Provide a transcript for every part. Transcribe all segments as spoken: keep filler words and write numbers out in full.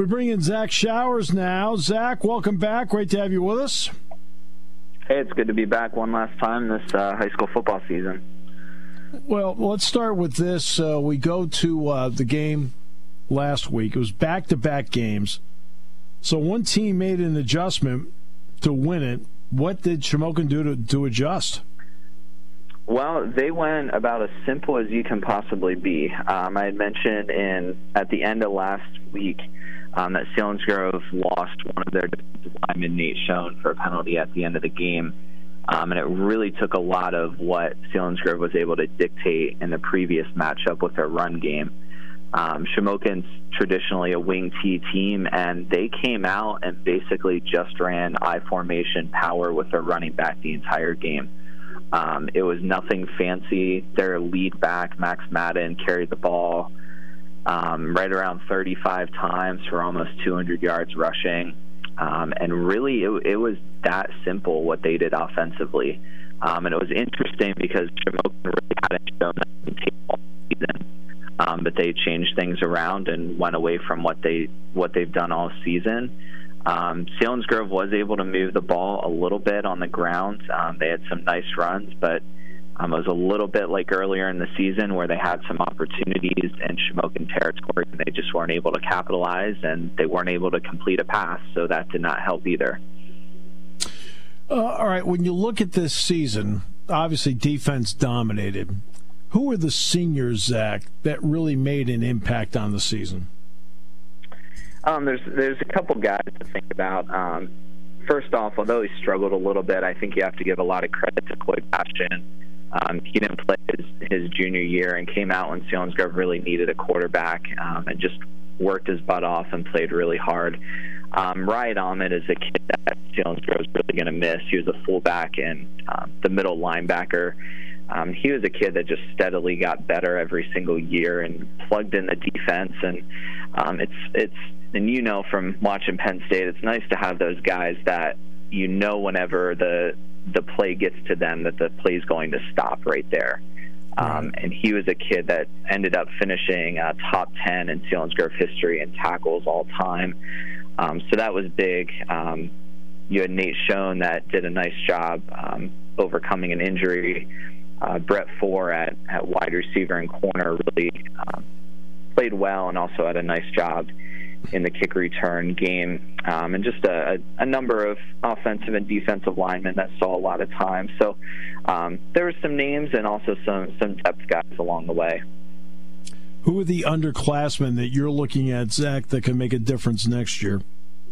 We bring in Zach Showers now. Zach, welcome back. Great to have you with us. Hey, it's good to be back one last time this uh, high school football season. Well, let's start with this. Uh, we go to uh, the game last week. It was back-to-back games. So one team made an adjustment to win it. What did Shamokin do to, to adjust? Well, they went about as simple as you can possibly be. Um, I had mentioned in at the end of last week um, that Selinsgrove lost one of their defensive linemen, Nate Schoen, for a penalty at the end of the game. Um, and it really took a lot of what Selinsgrove was able to dictate in the previous matchup with their run game. Um, Shamokin's traditionally a wing T team, and they came out and basically just ran I formation power with their running back the entire game. Um, it was nothing fancy. Their lead back, Max Madden, carried the ball um, right around thirty-five times for almost two hundred yards rushing. Um, and really, it, it was that simple what they did offensively. Um, and it was interesting because Shamokin really hadn't shown that they could take all season. Um, but they changed things around and went away from what, they, what they've done all season. Um, Selinsgrove was able to move the ball a little bit on the ground. Um, they had some nice runs, but um, it was a little bit like earlier in the season where they had some opportunities in Shamokin territory and they just weren't able to capitalize, and they weren't able to complete a pass, so that did not help either. Uh, all right, when you look at this season, obviously defense dominated. Who were the seniors, Zach, that really made an impact on the season? Um, there's there's a couple guys to think about. Um, first off, although he struggled a little bit, I think you have to give a lot of credit to Coy Bastion. Um, he didn't play his, his junior year and came out when Selinsgrove really needed a quarterback um, and just worked his butt off and played really hard. Um, Riot Ahmed is a kid that Selinsgrove is really going to miss. He was a fullback and um, the middle linebacker. Um, he was a kid that just steadily got better every single year and plugged in the defense. And um, it's it's and you know from watching Penn State, it's nice to have those guys that you know whenever the the play gets to them that the play is going to stop right there. Um, and he was a kid that ended up finishing uh, top ten in Selinsgrove history in tackles all time. Um, so that was big. Um, you had Nate Schoen that did a nice job um, overcoming an injury. Uh, Brett Four at, at wide receiver and corner really um, played well and also had a nice job in the kick return game, um, and just a, a number of offensive and defensive linemen that saw a lot of time. So um, there were some names and also some, some depth guys along the way. Who are the underclassmen that you're looking at, Zach, that can make a difference next year?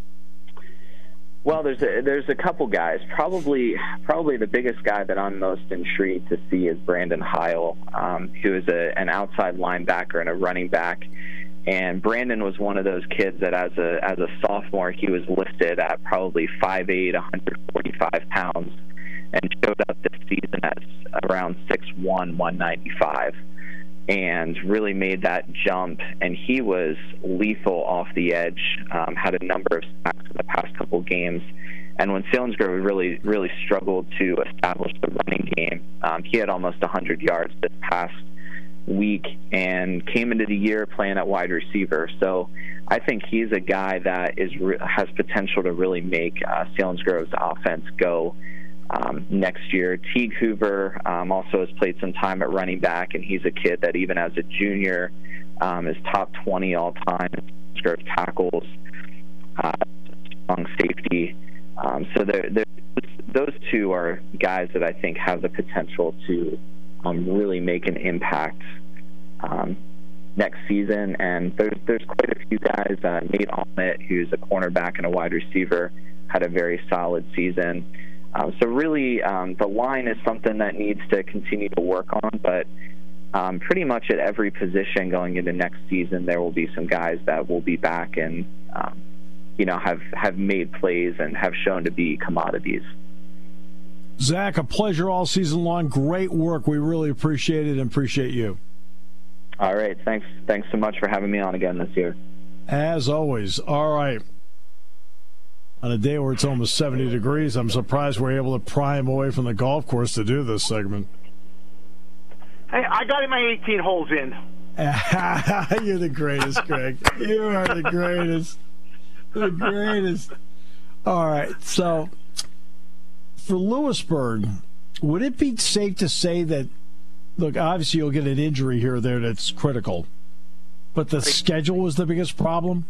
Well, there's a, there's a couple guys. Probably probably the biggest guy that I'm most intrigued to see is Brandon Heil, um, who is a, an outside linebacker and a running back. And Brandon was one of those kids that as a as a sophomore, he was listed at probably five eight, one hundred forty-five pounds, and showed up this season at around six one, one ninety-five, and really made that jump. And he was lethal off the edge, um, had a number of sacks in the past couple games. And when Selinsgrove really, really struggled to establish the running game, um, he had almost one hundred yards this past week and came into the year playing at wide receiver. So I think he's a guy that is has potential to really make uh, Selinsgrove's offense go um, next year. Teague Hoover um, also has played some time at running back, and he's a kid that even as a junior um, is top twenty all time in Selinsgrove tackles, uh, strong safety. Um, so there, those two are guys that I think have the potential to um, really make an impact um, next season. And there's there's quite a few guys. Uh, Nate Almett, who's a cornerback and a wide receiver, had a very solid season. Um, so really, um, the line is something that needs to continue to work on. But um, pretty much at every position going into next season, there will be some guys that will be back and um, you know have have made plays and have shown to be commodities. Zach, a pleasure all season long. Great work. We really appreciate it and appreciate you. All right. Thanks. Thanks so much for having me on again this year. As always. All right. On a day where it's almost seventy degrees, I'm surprised we're able to pry him away from the golf course to do this segment. Hey, I got my eighteen holes in. You're the greatest, Greg. You are the greatest. The greatest. All right, so for Lewisburg, would it be safe to say that, look, obviously you'll get an injury here or there that's critical, but the schedule was the biggest problem?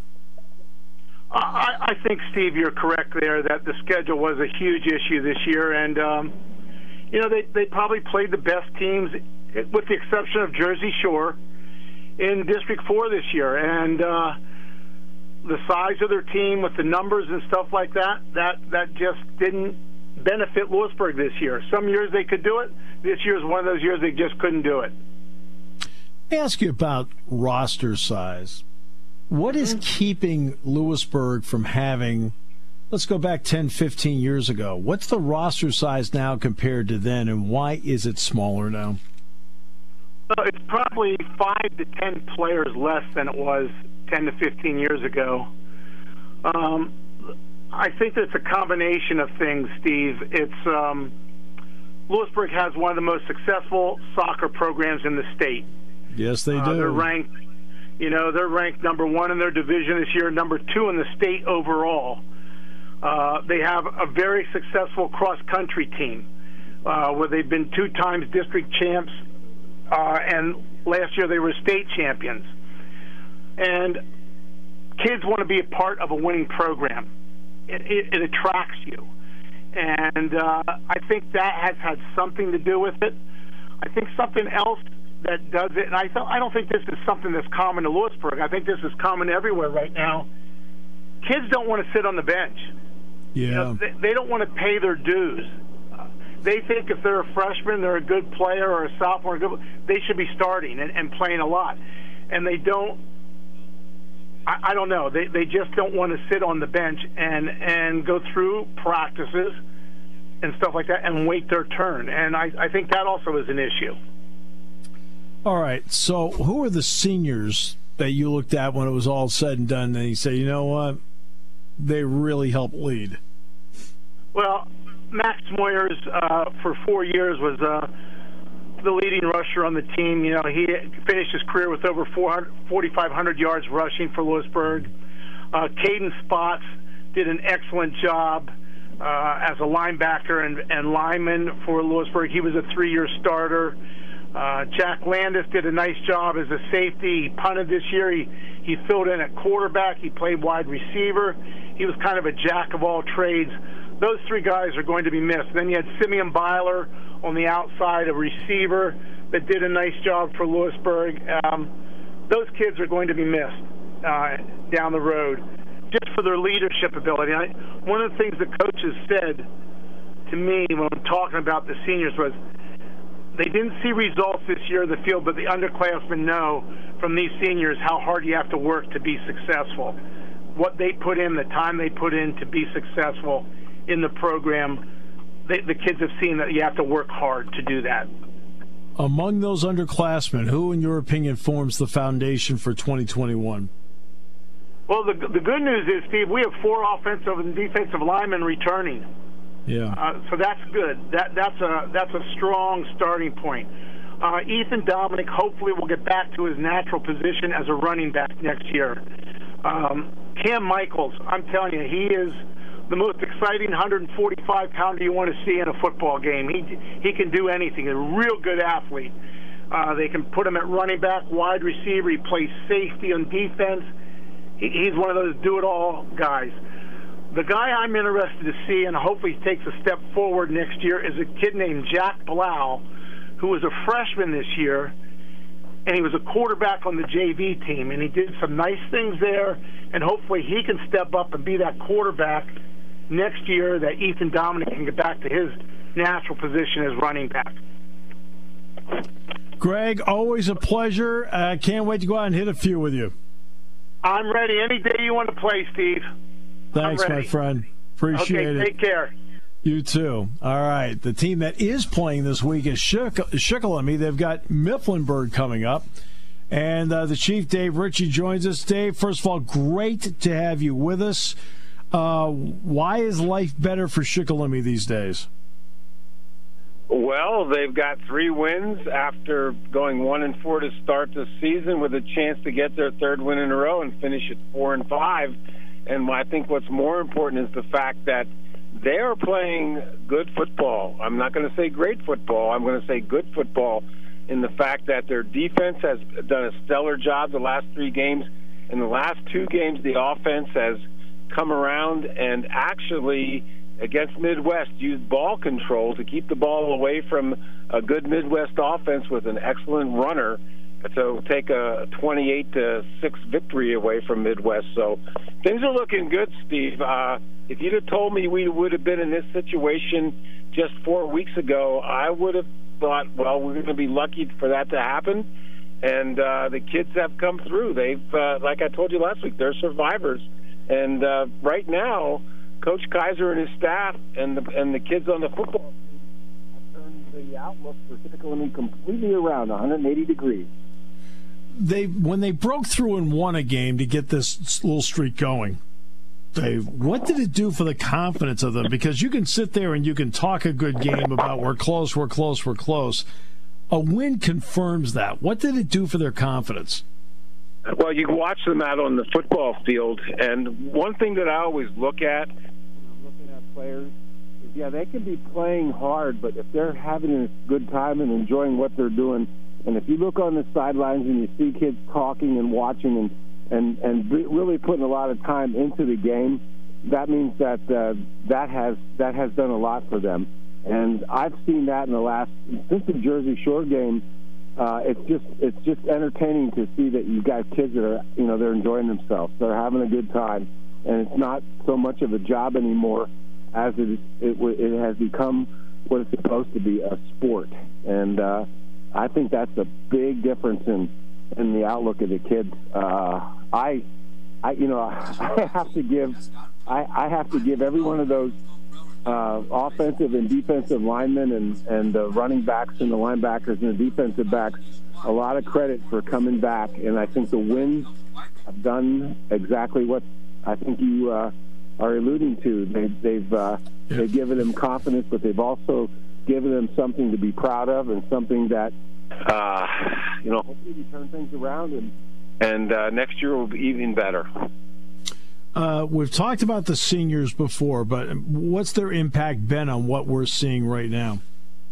I, I think, Steve, you're correct there that the schedule was a huge issue this year. And, um, you know, they, they probably played the best teams, with the exception of Jersey Shore, in District four this year. And uh, the size of their team with the numbers and stuff like that, that, that just didn't benefit Lewisburg this year. Some years they could do it. This year is one of those years they just couldn't do it. Let me ask you about roster size. What is keeping Lewisburg from having, let's go back ten, fifteen years ago, what's the roster size now compared to then, and why is it smaller now? Uh, it's probably five to ten players less than it was ten to fifteen years ago. Um, I think it's a combination of things, Steve. It's um, Lewisburg has one of the most successful soccer programs in the state. Yes, they do. Uh, they're ranked, you know, they're ranked number one in their division this year, number two in the state overall. Uh, they have a very successful cross-country team uh, where they've been two times district champs, uh, and last year they were state champions. And kids want to be a part of a winning program. It, it, it attracts you. And uh, I think that has had something to do with it. I think something else that does it, and I, th- I don't think this is something that's common to Lewisburg. I think this is common everywhere right now. Kids don't want to sit on the bench. Yeah. You know, they, they don't want to pay their dues. Uh, they think if they're a freshman, they're a good player, or a sophomore, a good, they should be starting and, and playing a lot. And they don't, I, I don't know, they, they just don't want to sit on the bench and, and go through practices and stuff like that and wait their turn. And I, I think that also is an issue. All right, so who are the seniors that you looked at when it was all said and done, and you say, you know what, they really helped lead? Well, Max Moyers, uh, for four years, was uh, the leading rusher on the team. You know, he finished his career with over forty-five hundred yards rushing for Lewisburg. Uh, Caden Spots did an excellent job uh, as a linebacker and, and lineman for Lewisburg. He was a three-year starter. Uh, Jack Landis did a nice job as a safety. He punted this year. He, he filled in at quarterback. He played wide receiver. He was kind of a jack of all trades. Those three guys are going to be missed. Then you had Simeon Byler on the outside, a receiver that did a nice job for Lewisburg. Um, those kids are going to be missed uh, down the road just for their leadership ability. I, one of the things the coaches said to me when I'm talking about the seniors was, they didn't see results this year in the field, but the underclassmen know from these seniors how hard you have to work to be successful. What they put in, the time they put in to be successful in the program, they, the kids have seen that you have to work hard to do that. Among those underclassmen, who, in your opinion, forms the foundation for twenty twenty-one? Well, the, the good news is, Steve, we have four offensive and defensive linemen returning. Yeah. Uh, so that's good. That that's a that's a strong starting point. Uh, Ethan Dominic hopefully will get back to his natural position as a running back next year. Um, Cam Michaels, I'm telling you, he is the most exciting one forty-five pounder you want to see in a football game. He he can do anything. He's a real good athlete. Uh, they can put him at running back, wide receiver. He plays safety on defense. He, he's one of those do-it-all guys. The guy I'm interested to see, and hopefully he takes a step forward next year, is a kid named Jack Blau, who was a freshman this year, and he was a quarterback on the J V team, and he did some nice things there, and hopefully he can step up and be that quarterback next year that Ethan Dominic can get back to his natural position as running back. Greg, always a pleasure. I uh, can't wait to go out and hit a few with you. I'm ready any day you want to play, Steve. Thanks, my friend. Appreciate okay, it. Take care. You too. All right. The team that is playing this week is Shikellamy. They've got Mifflinburg coming up. And uh, the chief, Dave Ritchie, joins us. Dave, first of all, great to have you with us. Uh, why is life better for Shikellamy these days? Well, they've got three wins after going one and four to start the season, with a chance to get their third win in a row and finish at four and five. And I think what's more important is the fact that they are playing good football. I'm not going to say great football. I'm going to say good football in the fact that their defense has done a stellar job the last three games. In the last two games, the offense has come around and actually, against Midwest, used ball control to keep the ball away from a good Midwest offense with an excellent runner to take a twenty-eight to six victory away from Midwest. So things are looking good, Steve. Uh, if you'd have told me we would have been in this situation just four weeks ago, I would have thought, well, we're going to be lucky for that to happen. And uh, the kids have come through. They've, uh, like I told you last week, they're survivors. And uh, right now, Coach Kaiser and his staff and the, and the kids on the football team have turned the outlook for Shikellamy completely around one hundred eighty degrees. They when they broke through and won a game to get this little streak going, Dave, what did it do for the confidence of them? Because you can sit there and you can talk a good game about we're close, we're close, we're close. A win confirms that. What did it do for their confidence? Well, you watch them out on the football field, and one thing that I always look at when I'm looking at players is, yeah, they can be playing hard, but if they're having a good time and enjoying what they're doing, and if you look on the sidelines and you see kids talking and watching and and and really putting a lot of time into the game, that means that uh, that has that has done a lot for them. And I've seen that in the last since the Jersey Shore game. Uh, it's just it's just entertaining to see that you've got kids that are you know they're enjoying themselves, they're having a good time, and it's not so much of a job anymore as it it, it has become what it's supposed to be, a sport. And uh, I think that's a big difference in in the outlook of the kids. Uh, I, I, you know, I have to give, I, I have to give every one of those uh, offensive and defensive linemen and and the running backs and the linebackers and the defensive backs a lot of credit for coming back. And I think the wins have done exactly what I think you uh, are alluding to. They, they've uh, yeah. they've given them confidence, but they've also given them something to be proud of and something that. Uh, you know, hopefully we turn things around, and and uh, next year will be even better. Uh, we've talked about the seniors before, but what's their impact been on what we're seeing right now?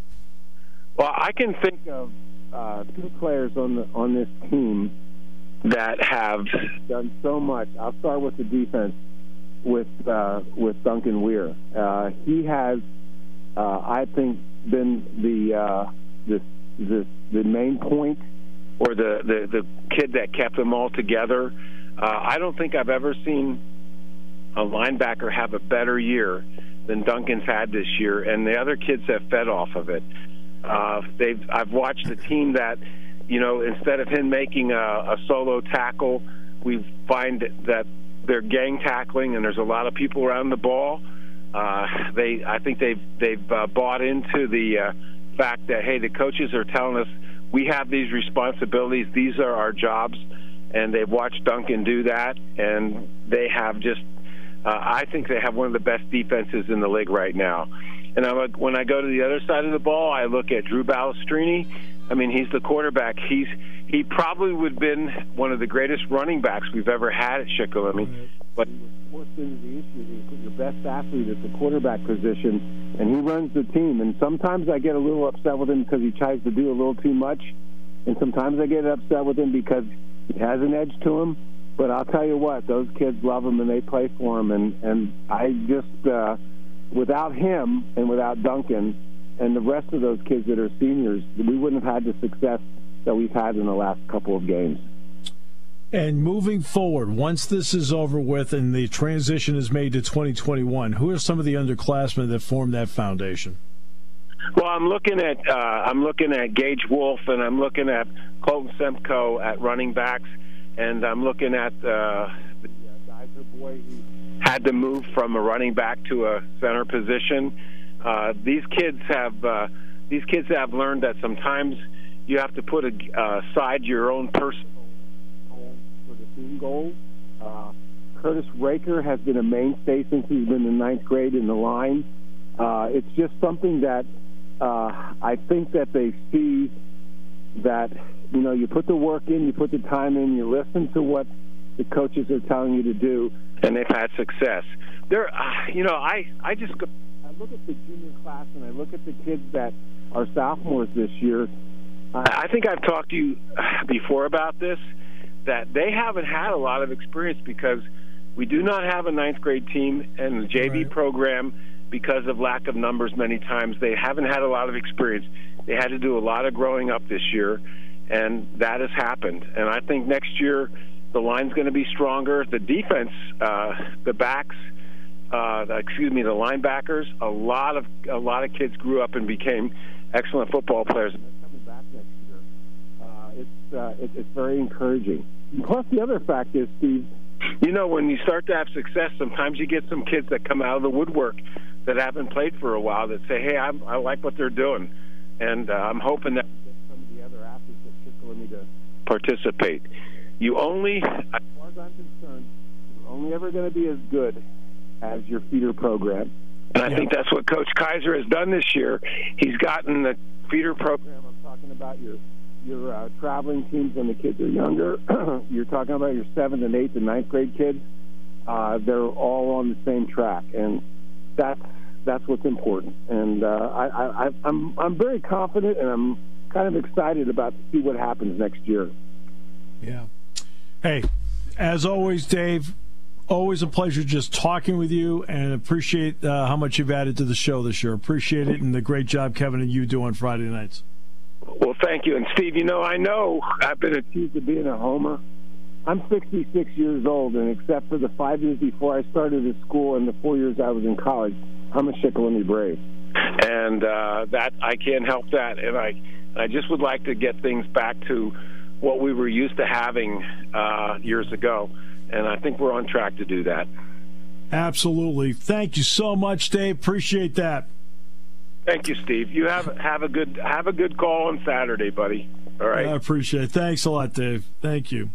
Well, I can think of uh, two players on the on this team that have done so much. I'll start with the defense with uh, with Duncan Weir. Uh, he has, uh, I think, been the uh, the the the main point, or the, the, the kid that kept them all together. Uh, I don't think I've ever seen a linebacker have a better year than Duncan's had this year, and the other kids have fed off of it. Uh, they've I've watched a team that, you know, instead of him making a, a solo tackle, we find that they're gang tackling, and there's a lot of people around the ball. Uh, they I think they've they've uh, bought into the uh, fact that, hey, the coaches are telling us we have these responsibilities, these are our jobs, and they've watched Duncan do that, and they have just uh, I think they have one of the best defenses in the league right now. And I look, when I go to the other side of the ball, I look at Drew Balestrini. I mean, he's the quarterback. He's he probably would have been one of the greatest running backs we've ever had at Shikellamy. But he was forced into the issue. You put your best athlete at the quarterback position, and he runs the team. And sometimes I get a little upset with him because he tries to do a little too much, and sometimes I get upset with him because he has an edge to him. But I'll tell you what, those kids love him and they play for him. And, and I just, uh, without him and without Duncan and the rest of those kids that are seniors, we wouldn't have had the success that we've had in the last couple of games. And moving forward, once this is over with and the transition is made to twenty twenty-one, who are some of the underclassmen that form that foundation? Well, I'm looking at uh, I'm looking at Gage Wolf, and I'm looking at Colton Semko at running backs, and I'm looking at uh, the Geyser boy who had to move from a running back to a center position. Uh, these kids have uh, these kids have learned that sometimes you have to put a, aside your own personal goals for the team goals. Uh, Curtis Raker has been a mainstay since he's been in ninth grade in the line. Uh, it's just something that uh, I think that they see that, you know, you put the work in, you put the time in, you listen to what the coaches are telling you to do. and they've had success. There, uh, you know, I, I just go, I look at the junior class and I look at the kids that are sophomores this year. Uh, I think I've talked to you before about this, that they haven't had a lot of experience because we do not have a ninth grade team, and the J V right. program, because of lack of numbers many times, they haven't had a lot of experience. They had to do a lot of growing up this year, and that has happened. And I think next year the line's going to be stronger. The defense, uh, the backs, uh, excuse me, the linebackers, a lot of a lot of kids grew up and became excellent football players. And they're coming back next year. Uh, it's, uh, it, it's very encouraging. Plus, the other fact is, Steve, you know, when you start to have success, sometimes you get some kids that come out of the woodwork that haven't played for a while that say, hey, I'm, I like what they're doing. And uh, I'm hoping that we get some of the other athletes that Shikellamy to participate. You only, as far as I'm concerned, you're only ever going to be as good as your feeder program. And I yeah. think that's what Coach Kaiser has done this year. He's gotten the feeder program. I'm talking about your your uh, traveling teams when the kids are younger. You're talking about your seventh and eighth and ninth grade kids. Uh, they're all on the same track, and that's that's what's important. And uh, I, I, I'm I'm very confident, and I'm kind of excited about to see what happens next year. Yeah. Hey, as always, Dave, always a pleasure just talking with you, and appreciate uh, how much you've added to the show this year. Appreciate it, and the great job Kevin and you do on Friday nights. Well, thank you. And, Steve, you know, I know I've been accused of being a homer. I'm sixty-six years old, and except for the five years before I started at school and the four years I was in college, I'm a Shikellamy Brave. And uh, that I can't help that. And I, I just would like to get things back to what we were used to having uh, years ago. And I think we're on track to do that. Absolutely. Thank you so much, Dave. Appreciate that. Thank you, Steve. You have have a good have a good call on Saturday, buddy. All right. I appreciate it. Thanks a lot, Dave. Thank you.